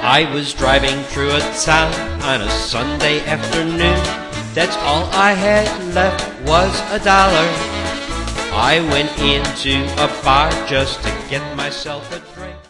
I was driving through a town on a Sunday afternoon. That's all I had left was $1. I went into a bar just to get myself a drink.